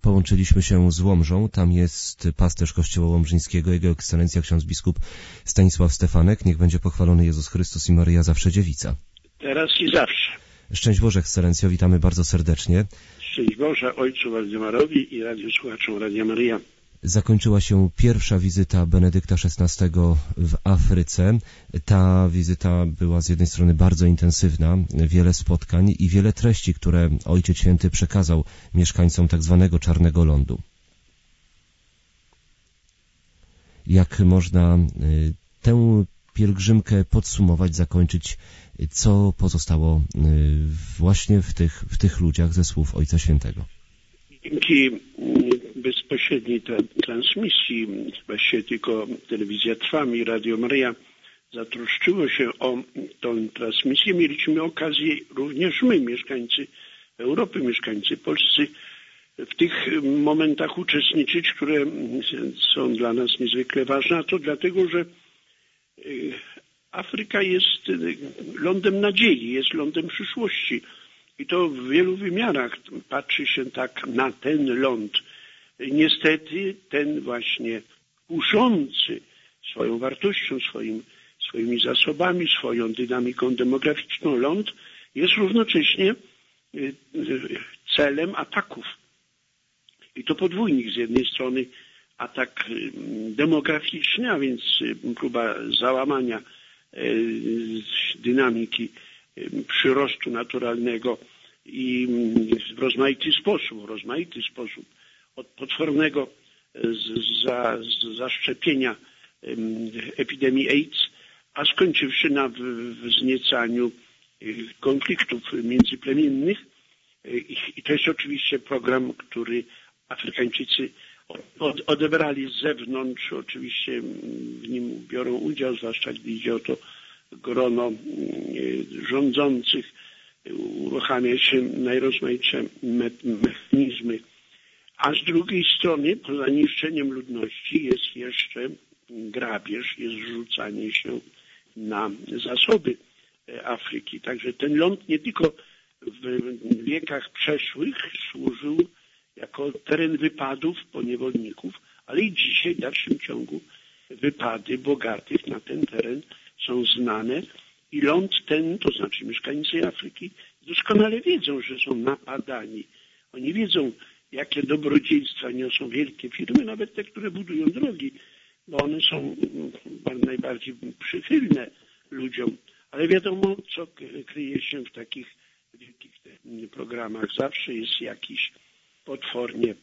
połączyliśmy się z Łomżą. Tam jest pasterz Kościoła Łomżyńskiego, Jego Ekscelencja ksiądz biskup Stanisław Stefanek. Niech będzie pochwalony Jezus Chrystus i Maryja zawsze dziewica. Teraz i zawsze. Szczęść Boże, Ekscelencjo, witamy bardzo serdecznie. Szczęść Boże Ojcu Waldemarowi i radiosłuchaczom Radia Maryja. Zakończyła się pierwsza wizyta Benedykta XVI w Afryce. Ta wizyta była z jednej strony bardzo intensywna, wiele spotkań i wiele treści, które Ojciec Święty przekazał mieszkańcom tak zwanego Czarnego Lądu. Jak można tę pielgrzymkę podsumować, zakończyć, co pozostało właśnie w tych ludziach ze słów Ojca Świętego? Dzięki bezpośredniej transmisji, właściwie tylko telewizja Trwam i Radio Maryja zatroszczyło się o tę transmisję. Mieliśmy okazję również my, mieszkańcy Europy, mieszkańcy polscy, w tych momentach uczestniczyć, które są dla nas niezwykle ważne, a to dlatego, że Afryka jest lądem nadziei, jest lądem przyszłości. I to w wielu wymiarach patrzy się tak na ten ląd. Niestety ten właśnie kuszący swoją wartością, swoimi zasobami, swoją dynamiką demograficzną ląd jest równocześnie celem ataków. I to podwójnych. Z jednej strony atak demograficzny, a więc próba załamania dynamiki przyrostu naturalnego i w rozmaity sposób od potwornego zaszczepienia epidemii AIDS, a skończywszy na wzniecaniu konfliktów międzyplemiennych. I to jest oczywiście program, który Afrykańczycy odebrali z zewnątrz. Oczywiście w nim biorą udział, zwłaszcza gdy idzie o to grono rządzących, uruchamia się najrozmaitsze mechanizmy. A z drugiej strony, poza niszczeniem ludności, jest jeszcze grabież, jest rzucanie się na zasoby Afryki. Także ten ląd nie tylko w wiekach przeszłych służył jako teren wypadów poniewolników, ale i dzisiaj w dalszym ciągu wypady bogatych na ten teren są znane i ląd ten, to znaczy mieszkańcy Afryki, doskonale wiedzą, że są napadani. Oni wiedzą, jakie dobrodziejstwa niosą wielkie firmy, nawet te, które budują drogi, bo one są najbardziej przychylne ludziom. Ale wiadomo, co kryje się w takich wielkich programach. Zawsze jest jakiś potwornie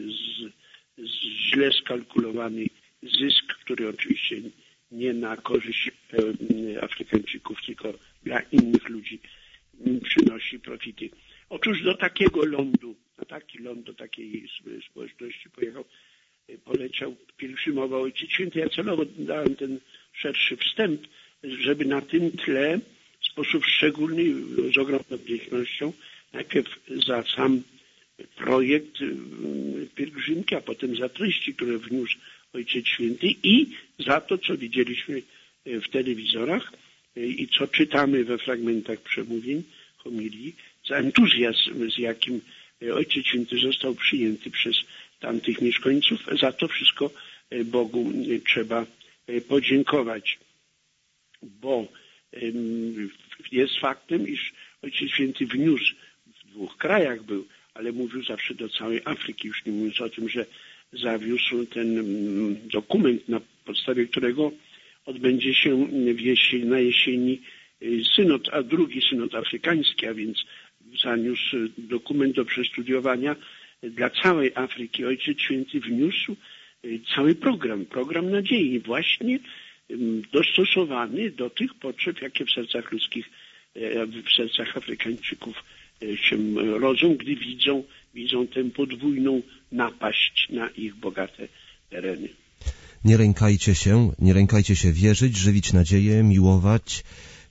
źle skalkulowany zysk, który oczywiście nie na korzyść Afrykańczyków, tylko dla innych ludzi przynosi profity. Otóż do takiego lądu, do takiej społeczności poleciał, pielgrzymował Ojciec Święty. Ja celowo dałem ten szerszy wstęp, żeby na tym tle w sposób szczególny, z ogromną wdzięcznością, najpierw za sam projekt pielgrzymki, a potem za treści, które wniósł Ojciec Święty i za to, co widzieliśmy w telewizorach i co czytamy we fragmentach przemówień, homilii, za entuzjazm, z jakim Ojciec Święty został przyjęty przez tamtych mieszkańców. Za to wszystko Bogu trzeba podziękować, bo jest faktem, iż Ojciec Święty wniósł, w 2 krajach był, ale mówił zawsze do całej Afryki, już nie mówiąc o tym, że zawiózł ten dokument, na podstawie którego odbędzie się na jesieni synod, a drugi synod afrykański, a więc zaniósł dokument do przestudiowania dla całej Afryki. Ojciec Święty wniósł cały program nadziei, właśnie dostosowany do tych potrzeb, jakie w sercach ludzkich, w sercach Afrykańczyków się rodzą, gdy widzą tę podwójną napaść na ich bogate tereny. Nie lękajcie się wierzyć, żywić nadzieję, miłować,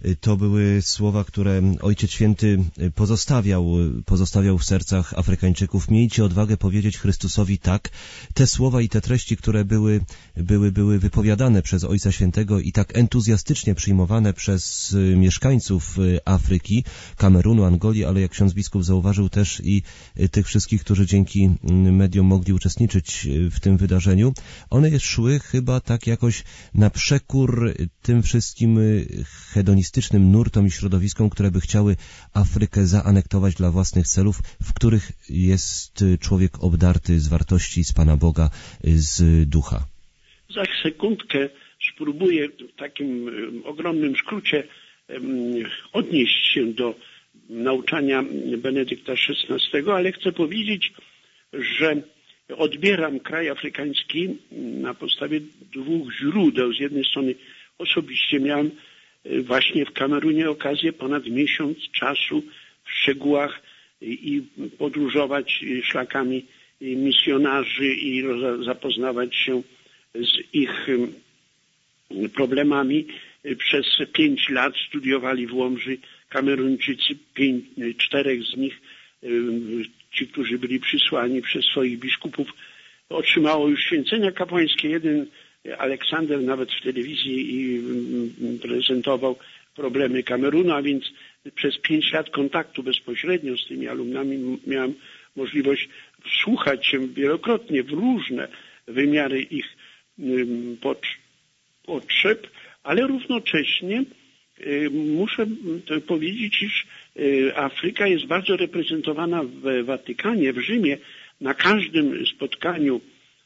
To były słowa, które Ojciec Święty pozostawiał w sercach Afrykańczyków. Miejcie odwagę powiedzieć Chrystusowi tak. Te słowa i te treści, które były wypowiadane przez Ojca Świętego i tak entuzjastycznie przyjmowane przez mieszkańców Afryki, Kamerunu, Angolii, ale jak ksiądz biskup zauważył też i tych wszystkich, którzy dzięki mediom mogli uczestniczyć w tym wydarzeniu, one szły chyba tak jakoś na przekór tym wszystkim hedonistycznym nurtom i środowiskom, które by chciały Afrykę zaanektować dla własnych celów, w których jest człowiek obdarty z wartości, z Pana Boga, z ducha. Za sekundkę spróbuję w takim ogromnym skrócie odnieść się do nauczania Benedykta XVI, ale chcę powiedzieć, że odbieram kraj afrykański na podstawie dwóch źródeł. Z jednej strony osobiście miałem właśnie w Kamerunie okazję ponad miesiąc czasu w szczegółach i podróżować szlakami misjonarzy i zapoznawać się z ich problemami. Przez 5 lat studiowali w Łomży Kameruńczycy, 4 z nich, ci, którzy byli przysłani przez swoich biskupów, otrzymało już święcenia kapłańskie. Jeden, Aleksander, nawet w telewizji prezentował problemy Kamerunu, a więc przez 5 lat kontaktu bezpośrednio z tymi alumnami miałem możliwość wsłuchać się wielokrotnie w różne wymiary ich potrzeb, ale równocześnie muszę powiedzieć, iż Afryka jest bardzo reprezentowana w Watykanie, w Rzymie. Na każdym spotkaniu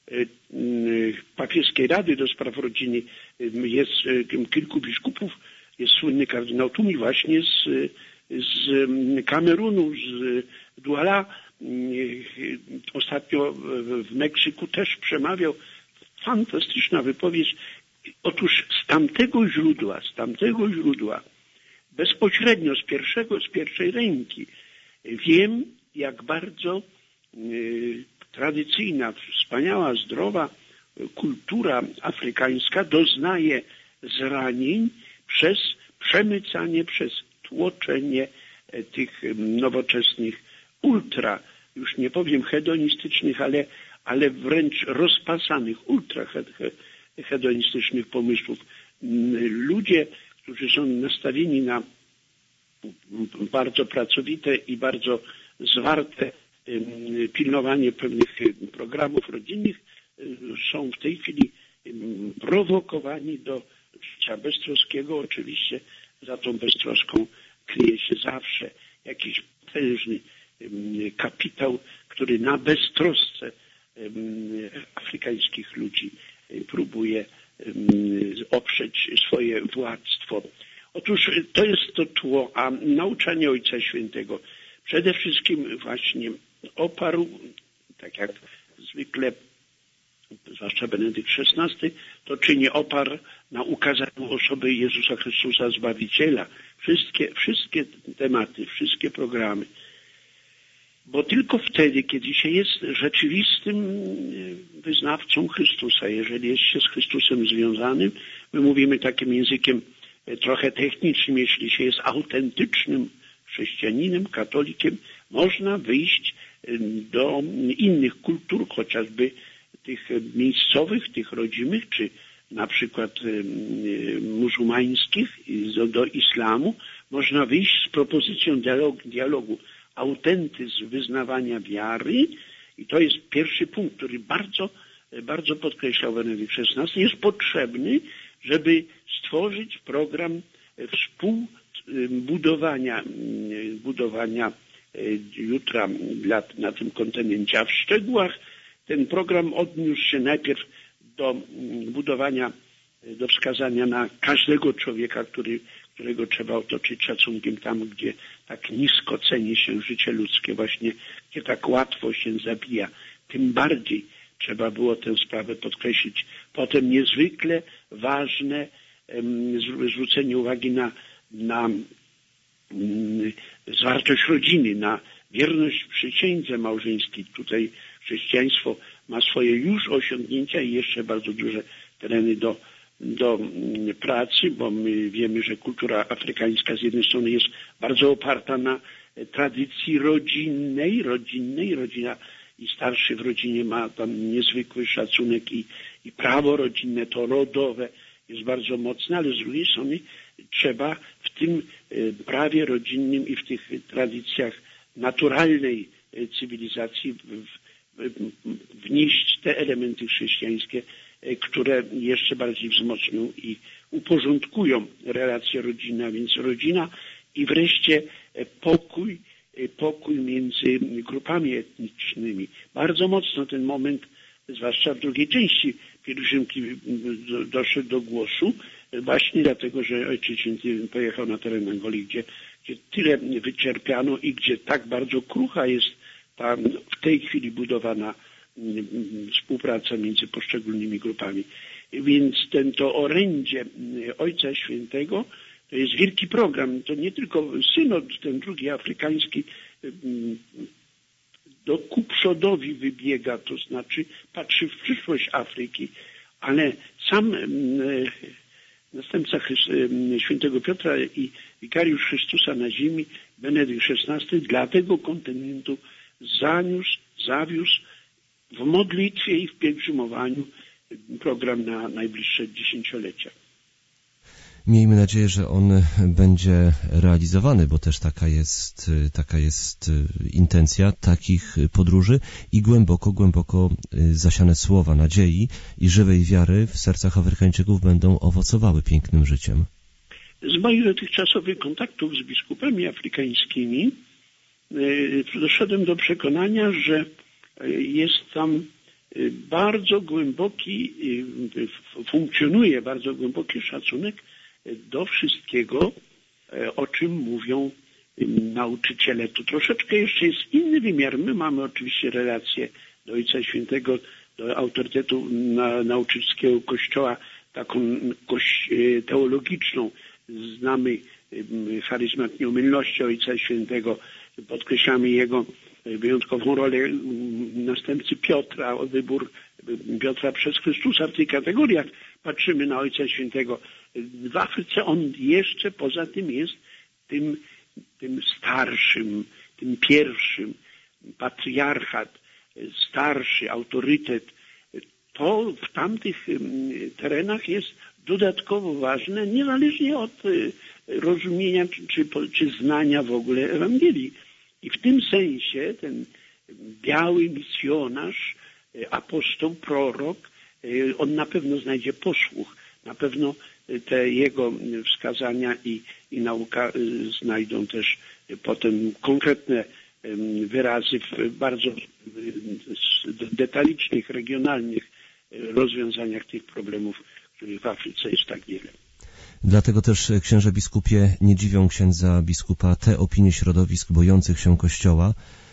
Papieskiej Rady do Spraw Rodziny jest kilku biskupów. Jest słynny kardynał Tumi właśnie z Kamerunu, z Douala. Ostatnio w Meksyku też przemawiał. Fantastyczna wypowiedź. Otóż z tamtego źródła, bezpośrednio z pierwszej ręki wiem, jak bardzo tradycyjna, wspaniała, zdrowa kultura afrykańska doznaje zranień przez przemycanie, przez tłoczenie tych nowoczesnych ultra, już nie powiem hedonistycznych, ale wręcz rozpasanych ultrahedonistycznych pomysłów. Ludzie, którzy są nastawieni na bardzo pracowite i bardzo zwarte pilnowanie pewnych programów rodzinnych, są w tej chwili prowokowani do życia beztroskiego. Oczywiście za tą beztroską kryje się zawsze jakiś potężny kapitał, który na beztrosce afrykańskich ludzi próbuje oprzeć swoje władztwo. Otóż to jest to tło, a nauczanie Ojca Świętego przede wszystkim właśnie oparł, tak jak zwykle, zwłaszcza Benedykt XVI, to czyni, oparł na ukazaniu osoby Jezusa Chrystusa Zbawiciela. Wszystkie tematy, wszystkie programy. Bo tylko wtedy, kiedy się jest rzeczywistym wyznawcą Chrystusa, jeżeli jest się z Chrystusem związanym, my mówimy takim językiem trochę technicznym, jeśli się jest autentycznym chrześcijaninem, katolikiem, można wyjść do innych kultur, chociażby tych miejscowych, tych rodzimych, czy na przykład muzułmańskich, do islamu. Można wyjść z propozycją dialogu, autentyzm wyznawania wiary, i to jest pierwszy punkt, który bardzo, bardzo podkreślał Benedykt XVI. Jest potrzebny, żeby stworzyć program budowania jutra na tym kontynencie, a w szczegółach ten program odniósł się najpierw do budowania, do wskazania na każdego człowieka, którego trzeba otoczyć szacunkiem tam, gdzie tak nisko ceni się życie ludzkie, właśnie gdzie tak łatwo się zabija. Tym bardziej trzeba było tę sprawę podkreślić. Potem niezwykle ważne zwrócenie uwagi na zwartość rodziny, na wierność przysiędze małżeńskiej. Tutaj chrześcijaństwo ma swoje już osiągnięcia i jeszcze bardzo duże tereny do do pracy, bo my wiemy, że kultura afrykańska z jednej strony jest bardzo oparta na tradycji rodzinnej. Rodzina i starszy w rodzinie ma tam niezwykły szacunek i prawo rodzinne, to rodowe jest bardzo mocne, ale z drugiej strony trzeba w tym prawie rodzinnym i w tych tradycjach naturalnej cywilizacji wnieść te elementy chrześcijańskie, które jeszcze bardziej wzmocnią i uporządkują relacje rodzinne, a więc rodzina i wreszcie pokój między grupami etnicznymi. Bardzo mocno ten moment, zwłaszcza w drugiej części pielgrzymki, doszedł do głosu, właśnie dlatego, że Ojciec Święty pojechał na teren Angolii, gdzie tyle wyczerpiano i gdzie tak bardzo krucha jest ta w tej chwili budowana współpraca między poszczególnymi grupami. Więc to orędzie Ojca Świętego to jest wielki program. To nie tylko synod, ten drugi afrykański ku przodowi wybiega, to znaczy patrzy w przyszłość Afryki, ale sam następca świętego Piotra i wikariusz Chrystusa na ziemi, Benedykt XVI, dla tego kontynentu zawiózł w modlitwie i w pielgrzymowaniu program na najbliższe dziesięciolecia. Miejmy nadzieję, że on będzie realizowany, bo też taka jest intencja takich podróży i głęboko zasiane słowa nadziei i żywej wiary w sercach Afrykańczyków będą owocowały pięknym życiem. Z moich dotychczasowych kontaktów z biskupami afrykańskimi doszedłem do przekonania, że jest tam bardzo głęboki, funkcjonuje bardzo głęboki szacunek do wszystkiego, o czym mówią nauczyciele. Tu troszeczkę jeszcze jest inny wymiar. My mamy oczywiście relację do Ojca Świętego, do autorytetu nauczycielskiego Kościoła, taką teologiczną. Znamy charyzmat nieomylności Ojca Świętego, podkreślamy jego wyjątkową rolę następcy Piotra, wybór Piotra przez Chrystusa w tych kategoriach. Patrzymy na Ojca Świętego. W Afryce on jeszcze poza tym jest tym starszym, tym pierwszym, patriarchat, starszy autorytet. To w tamtych terenach jest dodatkowo ważne, niezależnie od rozumienia czy znania w ogóle Ewangelii. I w tym sensie ten biały misjonarz, apostoł, prorok, on na pewno znajdzie posłuch, na pewno te jego wskazania i nauka znajdą też potem konkretne wyrazy w bardzo detalicznych, regionalnych rozwiązaniach tych problemów, których w Afryce jest tak wiele. Dlatego też, księże biskupie, nie dziwią księdza biskupa te opinie środowisk bojących się Kościoła,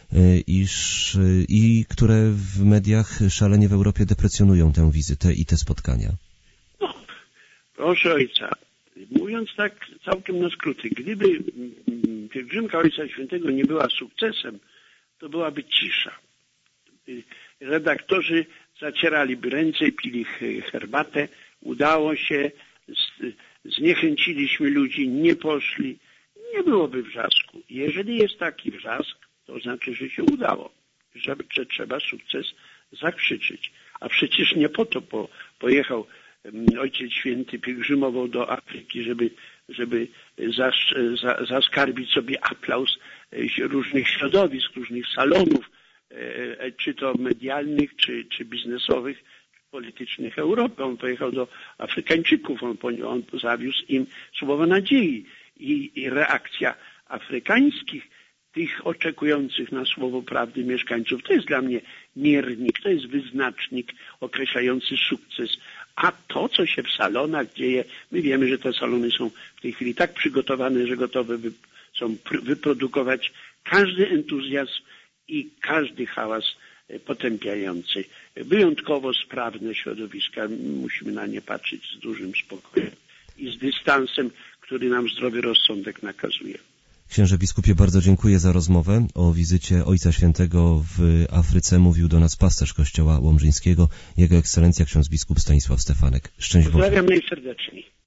i które w mediach szalenie w Europie deprecjonują tę wizytę i te spotkania. No, proszę ojca, mówiąc tak całkiem na skróty, gdyby pielgrzymka Ojca Świętego nie była sukcesem, to byłaby cisza. Redaktorzy zacieraliby ręce i pili herbatę, udało się, zniechęciliśmy ludzi, nie poszli, nie byłoby wrzasku. Jeżeli jest taki wrzask, to znaczy, że się udało, że trzeba sukces zakrzyczyć. A przecież nie po to pojechał Ojciec Święty, pielgrzymował do Afryki, żeby zaskarbić sobie aplauz różnych środowisk, różnych salonów, czy to medialnych, czy biznesowych, politycznych Europy. On pojechał do Afrykańczyków, on zawiózł im słowo nadziei i reakcja afrykańskich, tych oczekujących na słowo prawdy mieszkańców, to jest dla mnie miernik, to jest wyznacznik określający sukces. A to, co się w salonach dzieje, my wiemy, że te salony są w tej chwili tak przygotowane, że gotowe są wyprodukować każdy entuzjazm i każdy hałas potępiający. Wyjątkowo sprawne środowiska, musimy na nie patrzeć z dużym spokojem i z dystansem, który nam zdrowy rozsądek nakazuje. Księże biskupie, bardzo dziękuję za rozmowę. O wizycie Ojca Świętego w Afryce mówił do nas pasterz Kościoła Łomżyńskiego, Jego Ekscelencja ksiądz biskup Stanisław Stefanek. Szczęść Boże. Pozdrawiam najserdeczniej.